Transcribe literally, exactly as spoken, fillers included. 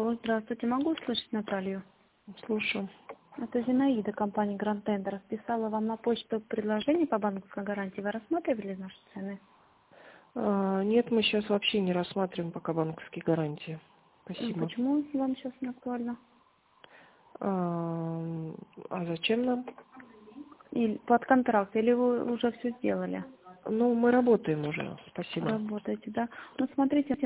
Алло, здравствуйте. Могу услышать Наталью? Слушаю. Это Зинаида, компания Grand Tender. Писала вам на почту предложение по банковской гарантии. Вы рассматривали наши цены? А, нет, мы сейчас вообще не рассматриваем пока банковские гарантии. Спасибо. Почему вам сейчас не актуально? А, а зачем нам? Или под контракт, или вы уже все сделали? Ну, мы работаем уже. Спасибо. Работаете, да? Ну, смотрите,